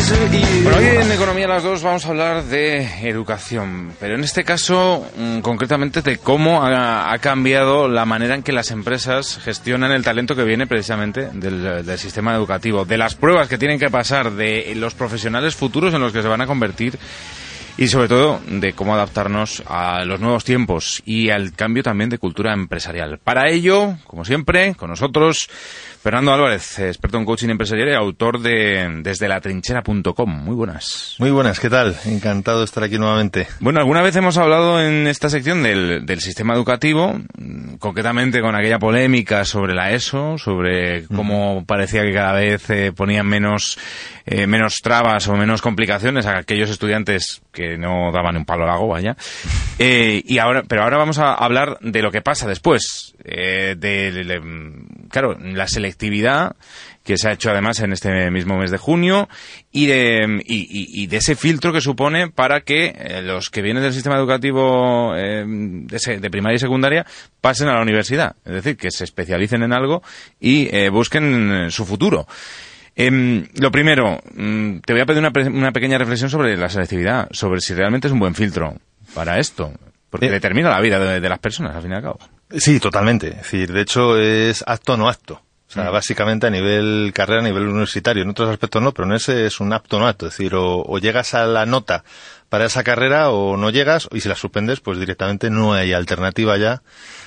Bueno, hoy en Economía a las 2 vamos a hablar de educación, pero en este caso concretamente de cómo ha cambiado la manera en que las empresas gestionan el talento que viene precisamente del sistema educativo, de las pruebas que tienen que pasar, de los profesionales futuros en los que se van a convertir y sobre todo de cómo adaptarnos a los nuevos tiempos y al cambio también de cultura empresarial. Para ello, como siempre, con nosotros Fernando Álvarez, experto en coaching empresarial y autor de desdelatrinchera.com. Muy buenas. Muy buenas, ¿qué tal? Encantado de estar aquí nuevamente. Bueno, alguna vez hemos hablado en esta sección del sistema educativo, concretamente con aquella polémica sobre la ESO, sobre cómo parecía que cada vez ponían menos trabas o menos complicaciones a aquellos estudiantes que no daban un palo al lago, vaya. Pero ahora vamos a hablar de lo que pasa después, claro, la selectividad que se ha hecho además en este mismo mes de junio y de ese filtro que supone para que los que vienen del sistema educativo de primaria y secundaria pasen a la universidad, es decir, que se especialicen en algo y busquen su futuro. Lo primero, te voy a pedir una pequeña reflexión sobre la selectividad, sobre si realmente es un buen filtro para esto, porque determina la vida de las personas, al fin y al cabo. Sí, totalmente. Es decir, de hecho es apto o no apto. O sea, básicamente a nivel carrera, a nivel universitario. En otros aspectos no, pero en ese es un apto o no apto. Es decir, o llegas a la nota para esa carrera o no llegas, y si la suspendes, pues directamente no hay alternativa ya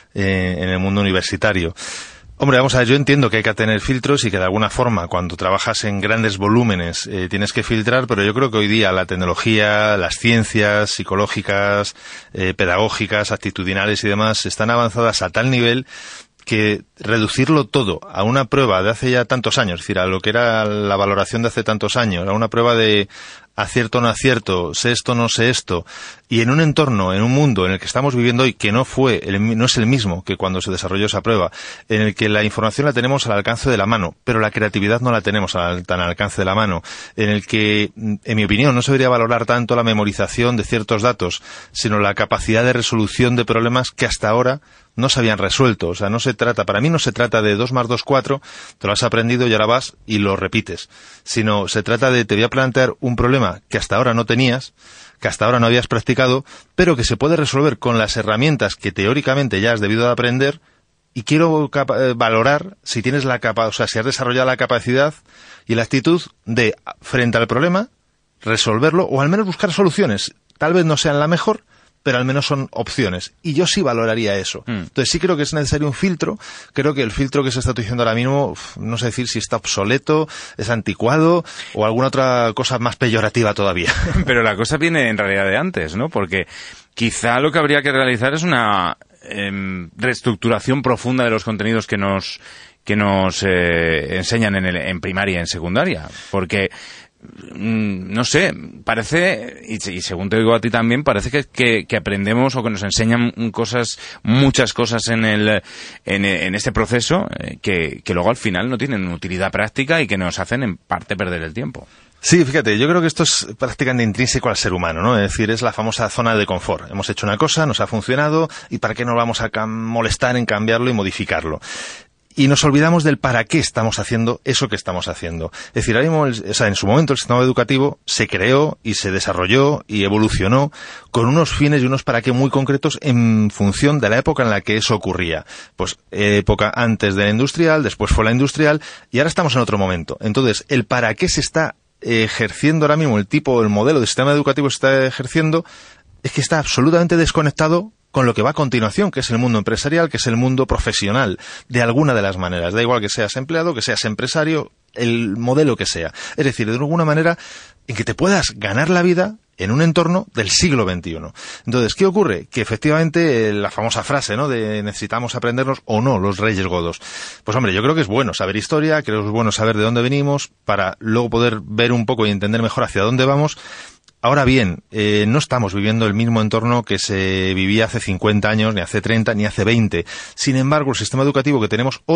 en el mundo universitario. Hombre, vamos a ver, yo entiendo que hay que tener filtros y que de alguna forma cuando trabajas en grandes volúmenes tienes que filtrar, pero yo creo que hoy día la tecnología, las ciencias psicológicas, pedagógicas, actitudinales y demás están avanzadas a tal nivel que reducirlo todo a una prueba de hace ya tantos años, es decir, a lo que era la valoración de hace tantos años, a una prueba de acierto o no acierto, sé esto o no sé esto, y en un entorno, en un mundo en el que estamos viviendo hoy que no es el mismo que cuando se desarrolló esa prueba, en el que la información la tenemos al alcance de la mano, pero la creatividad no la tenemos tan al alcance de la mano, en el que, en mi opinión, no se debería valorar tanto la memorización de ciertos datos, sino la capacidad de resolución de problemas que hasta ahora no se habían resuelto. O sea, para mí no se trata de 2 más 2, 4, te lo has aprendido y ahora vas y lo repites, sino se trata de te voy a plantear un problema que hasta ahora no tenías, que hasta ahora no habías practicado, pero que se puede resolver con las herramientas que teóricamente ya has debido de aprender, y quiero valorar si tienes si has desarrollado la capacidad y la actitud de, frente al problema, resolverlo o al menos buscar soluciones. Tal vez no sean la mejor, pero al menos son opciones. Y yo sí valoraría eso. Entonces sí creo que es necesario un filtro. Creo que el filtro que se está utilizando ahora mismo, no sé decir si está obsoleto, es anticuado o alguna otra cosa más peyorativa todavía. Pero la cosa viene en realidad de antes, ¿no? Porque quizá lo que habría que realizar es una reestructuración profunda de los contenidos que nos enseñan en primaria y en secundaria. Porque no sé, parece, y según te digo a ti también, parece que aprendemos o que nos enseñan muchas cosas en este proceso que luego al final no tienen utilidad práctica y que nos hacen en parte perder el tiempo. Sí, fíjate, yo creo que esto es prácticamente intrínseco al ser humano, ¿no? Es decir, es la famosa zona de confort. Hemos hecho una cosa, nos ha funcionado, ¿y para qué nos vamos a molestar en cambiarlo y modificarlo? Y nos olvidamos del para qué estamos haciendo eso que estamos haciendo. Es decir, ahora mismo, en su momento el sistema educativo se creó y se desarrolló y evolucionó con unos fines y unos para qué muy concretos en función de la época en la que eso ocurría. Pues época antes de la industrial, después fue la industrial y ahora estamos en otro momento. Entonces, el para qué se está ejerciendo ahora mismo, el modelo de sistema educativo que se está ejerciendo, es que está absolutamente desconectado con lo que va a continuación, que es el mundo empresarial, que es el mundo profesional, de alguna de las maneras. Da igual que seas empleado, que seas empresario, el modelo que sea. Es decir, de alguna manera en que te puedas ganar la vida en un entorno del siglo XXI. Entonces, ¿qué ocurre? Que efectivamente la famosa frase, ¿no?, de necesitamos aprendernos o no los reyes godos. Pues hombre, yo creo que es bueno saber historia, creo que es bueno saber de dónde venimos, para luego poder ver un poco y entender mejor hacia dónde vamos. Ahora bien, no estamos viviendo el mismo entorno que se vivía hace 50 años, ni hace 30, ni hace 20. Sin embargo, el sistema educativo que tenemos hoy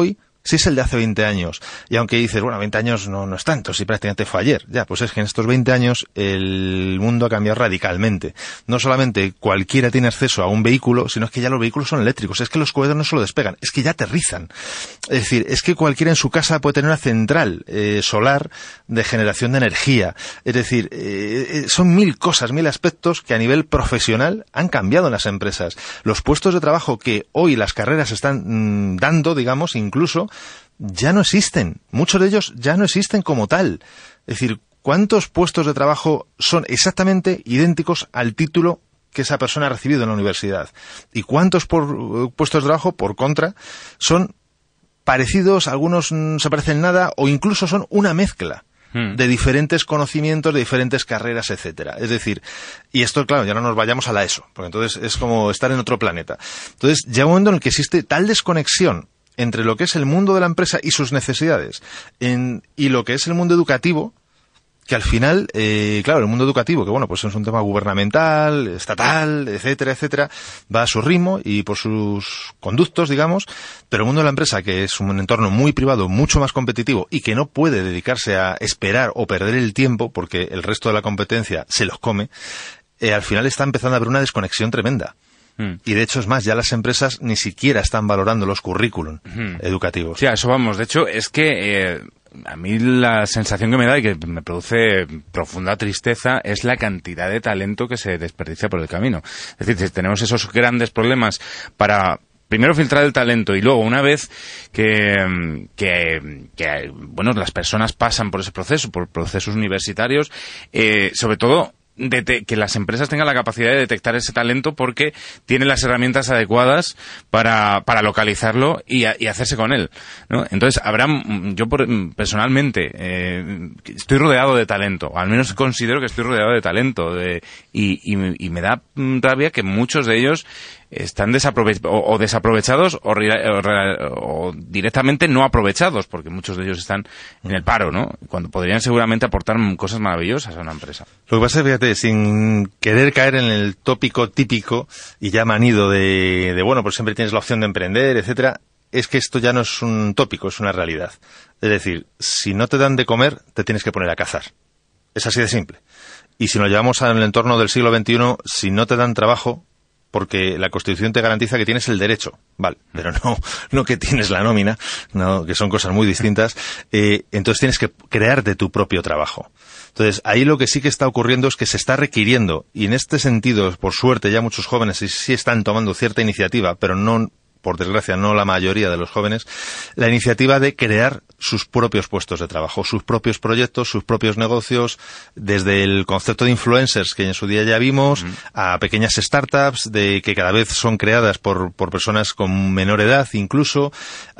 si es el de hace 20 años, y aunque dices, bueno, 20 años no es tanto, si prácticamente fue ayer, ya, pues es que en estos 20 años el mundo ha cambiado radicalmente. No solamente cualquiera tiene acceso a un vehículo, sino es que ya los vehículos son eléctricos, es que los cohetes no solo despegan, es que ya aterrizan. Es decir, es que cualquiera en su casa puede tener una central solar de generación de energía. Es decir, son 1000 cosas, 1000 aspectos que a nivel profesional han cambiado en las empresas. Los puestos de trabajo que hoy las carreras están dando, digamos, incluso, ya no existen. Muchos de ellos ya no existen como tal. Es decir, ¿cuántos puestos de trabajo son exactamente idénticos al título que esa persona ha recibido en la universidad? ¿Y cuántos puestos de trabajo, por contra, son parecidos, algunos no se parecen nada, o incluso son una mezcla de diferentes conocimientos, de diferentes carreras, etcétera? Es decir, y esto, claro, ya no nos vayamos a la ESO, porque entonces es como estar en otro planeta. Entonces, llega un momento en el que existe tal desconexión entre lo que es el mundo de la empresa y sus necesidades y lo que es el mundo educativo, que al final, claro, el mundo educativo, que bueno, pues es un tema gubernamental, estatal, etcétera, etcétera, va a su ritmo y por sus conductos, digamos, pero el mundo de la empresa, que es un entorno muy privado, mucho más competitivo y que no puede dedicarse a esperar o perder el tiempo porque el resto de la competencia se los come, al final está empezando a haber una desconexión tremenda. Y de hecho, es más, ya las empresas ni siquiera están valorando los currículum educativos. Sí, a eso vamos. De hecho, es que a mí la sensación que me da y que me produce profunda tristeza es la cantidad de talento que se desperdicia por el camino. Es decir, si tenemos esos grandes problemas para primero filtrar el talento y luego, una vez que bueno, las personas pasan por ese proceso, por procesos universitarios, sobre todo que las empresas tengan la capacidad de detectar ese talento porque tienen las herramientas adecuadas para localizarlo y hacerse con él, ¿no? Entonces, yo personalmente estoy rodeado de talento, o al menos considero que estoy rodeado de talento, y me da rabia que muchos de ellos están desaprovechados o directamente no aprovechados, porque muchos de ellos están en el paro, ¿no? Cuando podrían seguramente aportar cosas maravillosas a una empresa. Lo que pasa es, fíjate, sin querer caer en el tópico típico y ya manido de bueno, pues siempre tienes la opción de emprender, etcétera, es que esto ya no es un tópico, es una realidad. Es decir, si no te dan de comer, te tienes que poner a cazar. Es así de simple. Y si nos llevamos al entorno del siglo XXI, si no te dan trabajo, porque la Constitución te garantiza que tienes el derecho, vale, pero no que tienes la nómina, no, que son cosas muy distintas, entonces tienes que crearte tu propio trabajo. Entonces, ahí lo que sí que está ocurriendo es que se está requiriendo, y en este sentido, por suerte, ya muchos jóvenes sí están tomando cierta iniciativa, pero no, por desgracia, no la mayoría de los jóvenes, la iniciativa de crear sus propios puestos de trabajo, sus propios proyectos, sus propios negocios, desde el concepto de influencers, que en su día ya vimos, a pequeñas startups que cada vez son creadas por personas con menor edad, incluso,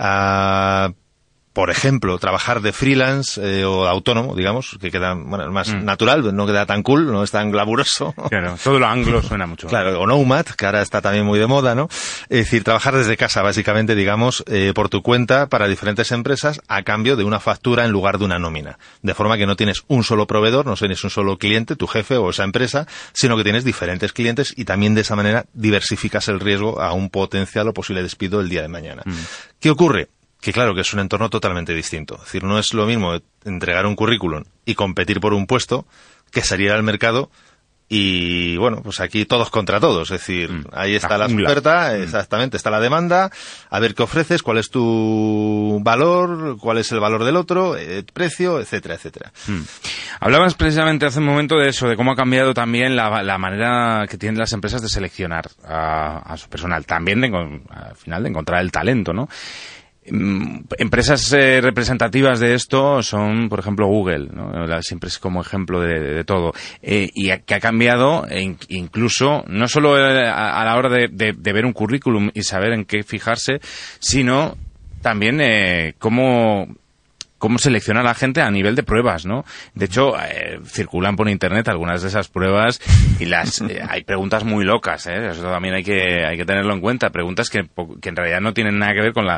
a, por ejemplo, trabajar de freelance o autónomo, digamos, que queda, bueno, más natural, no queda tan cool, no es tan glamuroso. Claro, todo lo anglo suena mucho. Claro, o nomad, que ahora está también muy de moda, ¿no? Es decir, trabajar desde casa, básicamente, digamos, por tu cuenta para diferentes empresas a cambio de una factura en lugar de una nómina. De forma que no tienes un solo proveedor, no tienes un solo cliente, tu jefe o esa empresa, sino que tienes diferentes clientes y también de esa manera diversificas el riesgo a un potencial o posible despido el día de mañana. ¿Qué ocurre? Que claro, que es un entorno totalmente distinto. Es decir, no es lo mismo entregar un currículum y competir por un puesto que salir al mercado y, bueno, pues aquí todos contra todos. Es decir, ahí está la oferta, exactamente, está la demanda, a ver qué ofreces, cuál es tu valor, cuál es el valor del otro, precio, etcétera, etcétera. Hablabas precisamente hace un momento de eso, de cómo ha cambiado también la manera que tienen las empresas de seleccionar a su personal, también al final de encontrar el talento, ¿no? Empresas representativas de esto son, por ejemplo, Google, ¿no? Siempre es como ejemplo de todo, y que ha cambiado incluso no solo a la hora de ver un currículum y saber en qué fijarse, sino también cómo selecciona a la gente a nivel de pruebas, ¿no? De hecho, circulan por internet algunas de esas pruebas y hay preguntas muy locas, ¿eh? Eso también hay que tenerlo en cuenta. Preguntas que en realidad no tienen nada que ver con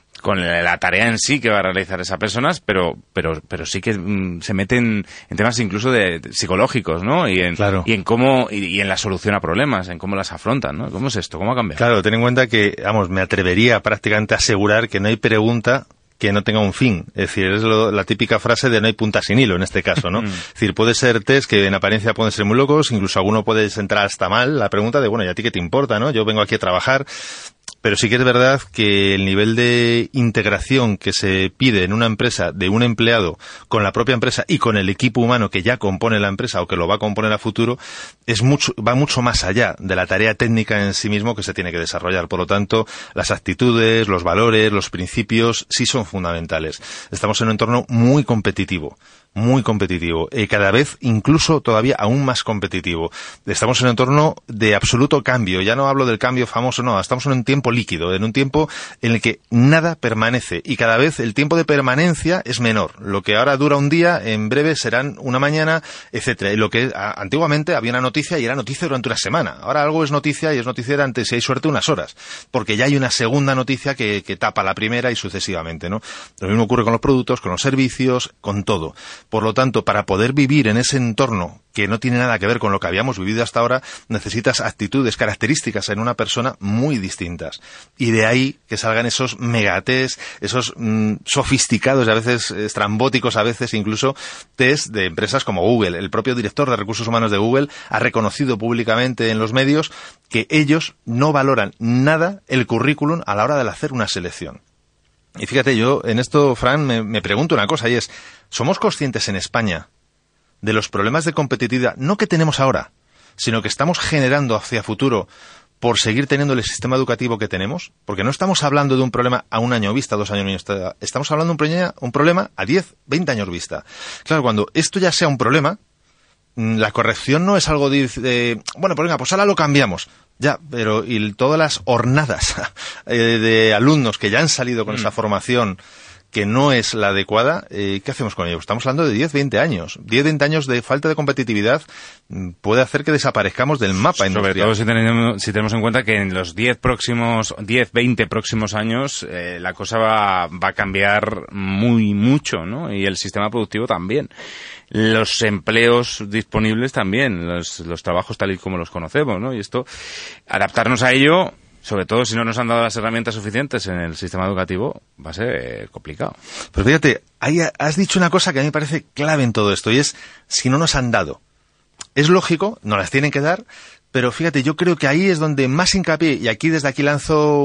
la tarea en sí que va a realizar esa persona, pero sí que se meten en temas incluso de psicológicos, ¿no? Y en cómo y en la solución a problemas, en cómo las afrontan, ¿no? ¿Cómo es esto? ¿Cómo ha cambiado? Claro, ten en cuenta que, vamos, me atrevería prácticamente a asegurar que no hay pregunta que no tenga un fin. Es decir, es la típica frase de no hay punta sin hilo en este caso, ¿no? Es decir, puede ser test que en apariencia pueden ser muy locos, incluso alguno puede entrar hasta mal. La pregunta de, bueno, ¿y a ti qué te importa, no? Yo vengo aquí a trabajar. Pero sí que es verdad que el nivel de integración que se pide en una empresa de un empleado con la propia empresa y con el equipo humano que ya compone la empresa o que lo va a componer a futuro va mucho más allá de la tarea técnica en sí mismo que se tiene que desarrollar. Por lo tanto, las actitudes, los valores, los principios sí son fundamentales. Estamos en un entorno muy competitivo. Cada vez incluso todavía aún más competitivo. Estamos en un entorno de absoluto cambio. Ya no hablo del cambio famoso, no. Estamos en un tiempo líquido, en un tiempo en el que nada permanece y cada vez el tiempo de permanencia es menor. Lo que ahora dura un día, en breve serán una mañana, etcétera. Y lo que antiguamente había una noticia y era noticia durante una semana. Ahora algo es noticia y es noticia durante, si hay suerte, unas horas. Porque ya hay una segunda noticia que tapa la primera y sucesivamente, ¿no? Lo mismo ocurre con los productos, con los servicios, con todo. Por lo tanto, para poder vivir en ese entorno que no tiene nada que ver con lo que habíamos vivido hasta ahora, necesitas actitudes, características en una persona muy distintas. Y de ahí que salgan esos megatest, esos sofisticados, a veces estrambóticos, a veces incluso test de empresas como Google. El propio director de recursos humanos de Google ha reconocido públicamente en los medios que ellos no valoran nada el currículum a la hora de hacer una selección. Y fíjate, yo en esto, Fran, me pregunto una cosa, y es, ¿somos conscientes en España de los problemas de competitividad, no que tenemos ahora, sino que estamos generando hacia futuro por seguir teniendo el sistema educativo que tenemos? Porque no estamos hablando de un problema a 1 año vista, 2 años vista, estamos hablando de un problema a 10, 20 años vista. Claro, cuando esto ya sea un problema, la corrección no es algo bueno, pues venga, pues ahora lo cambiamos. Ya, pero y todas las hornadas de alumnos que ya han salido con esa formación que no es la adecuada, ¿qué hacemos con ellos? Estamos hablando de 10, 20 años. 10, 20 años de falta de competitividad puede hacer que desaparezcamos del mapa industrial. Sobre todo si tenemos en cuenta que en los 10, 20 próximos años la cosa va a cambiar muy mucho, ¿no? Y el sistema productivo también. Los empleos disponibles también, los trabajos tal y como los conocemos, ¿no? Y esto, adaptarnos a ello, sobre todo si no nos han dado las herramientas suficientes en el sistema educativo, va a ser complicado. Pero fíjate, ahí has dicho una cosa que a mí me parece clave en todo esto, y es, si no nos han dado. Es lógico, nos las tienen que dar, pero fíjate, yo creo que ahí es donde más hincapié, y desde aquí lanzo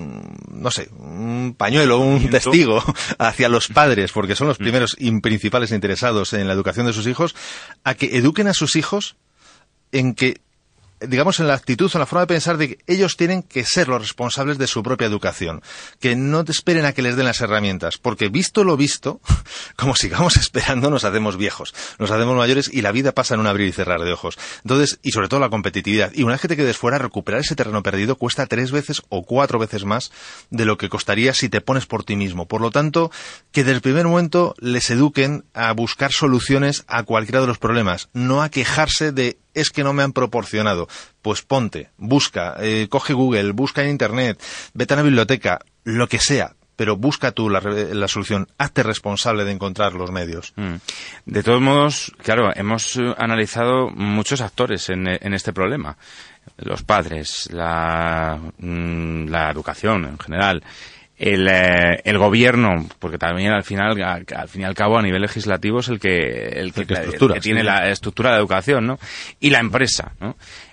un pañuelo, un testigo hacia los padres, porque son los primeros y principales interesados en la educación de sus hijos, a que eduquen a sus hijos en que, digamos, en la actitud, en la forma de pensar de que ellos tienen que ser los responsables de su propia educación, que no te esperen a que les den las herramientas, porque visto lo visto, como sigamos esperando nos hacemos viejos, nos hacemos mayores y la vida pasa en un abrir y cerrar de ojos. Entonces, y sobre todo la competitividad, y una vez que te quedes fuera, recuperar ese terreno perdido cuesta 3 veces o 4 veces más de lo que costaría si te pones por ti mismo. Por lo tanto, que desde el primer momento les eduquen a buscar soluciones a cualquiera de los problemas, no a quejarse de es que no me han proporcionado. Pues ponte, busca, coge Google, busca en Internet, vete a la biblioteca, lo que sea, pero busca tú la solución, hazte responsable de encontrar los medios. De todos modos, claro, hemos analizado muchos actores en este problema. Los padres, la educación en general, el gobierno, porque también al fin y al cabo a nivel legislativo es el que tiene la estructura de la educación, ¿no? Y la empresa, ¿no?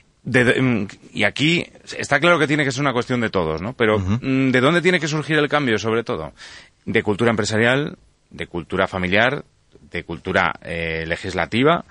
Y aquí está claro que tiene que ser una cuestión de todos, ¿no? Pero ¿de dónde tiene que surgir el cambio, sobre todo? De cultura empresarial, de cultura familiar, de cultura legislativa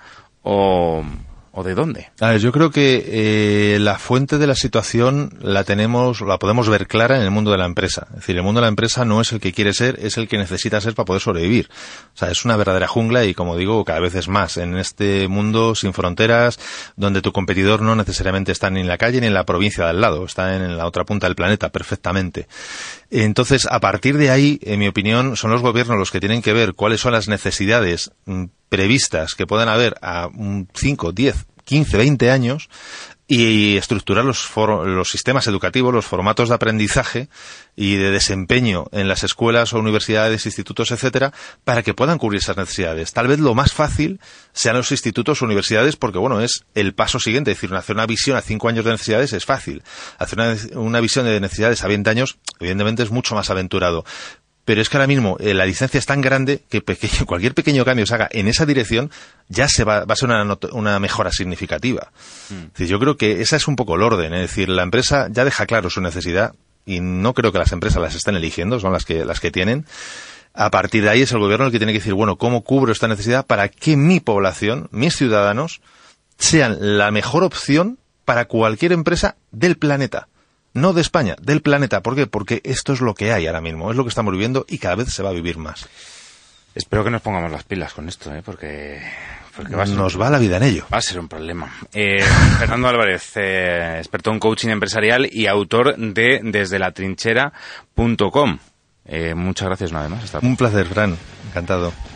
¿O de dónde? A ver, yo creo que la fuente de la situación la podemos ver clara en el mundo de la empresa. Es decir, el mundo de la empresa no es el que quiere ser, es el que necesita ser para poder sobrevivir. O sea, es una verdadera jungla y, como digo, cada vez es más. En este mundo sin fronteras, donde tu competidor no necesariamente está ni en la calle ni en la provincia de al lado, está en la otra punta del planeta perfectamente. Entonces, a partir de ahí, en mi opinión, son los gobiernos los que tienen que ver cuáles son las necesidades previstas que puedan haber a 5, 10, 15, 20 años y estructurar los sistemas educativos, los formatos de aprendizaje y de desempeño en las escuelas o universidades, institutos, etcétera, para que puedan cubrir esas necesidades. Tal vez lo más fácil sean los institutos o universidades porque, bueno, es el paso siguiente. Es decir, hacer una visión a 5 años de necesidades es fácil. Hacer una visión de necesidades a 20 años, evidentemente, es mucho más aventurado. pero es que ahora mismo la distancia es tan grande que cualquier pequeño cambio que se haga en esa dirección ya va a ser una mejora significativa. Es decir, yo creo que esa es un poco el orden, es decir, la empresa ya deja claro su necesidad y no creo que las empresas las estén eligiendo, son las que tienen. A partir de ahí es el gobierno el que tiene que decir, bueno, ¿cómo cubro esta necesidad para que mi población, mis ciudadanos, sean la mejor opción para cualquier empresa del planeta? No de España, del planeta. ¿Por qué? Porque esto es lo que hay ahora mismo, es lo que estamos viviendo y cada vez se va a vivir más. Espero que nos pongamos las pilas con esto, porque nos va la vida en ello. Va a ser un problema. Fernando Álvarez, experto en coaching empresarial y autor de desdelatrinchera.com. Muchas gracias una vez más. Un placer, Fran. Encantado.